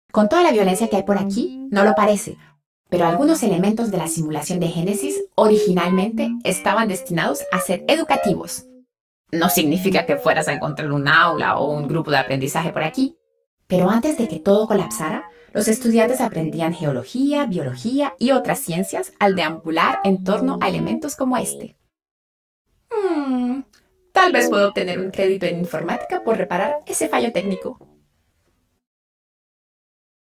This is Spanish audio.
Con toda la violencia que hay por aquí, no lo parece, pero algunos elementos de la simulación de Génesis originalmente estaban destinados a ser educativos. No significa que fueras a encontrar un aula o un grupo de aprendizaje por aquí, pero antes de que todo colapsara, los estudiantes aprendían geología, biología y otras ciencias al deambular en torno a elementos como este. Hmm, Tal vez puedo obtener un crédito en informática por reparar ese fallo técnico.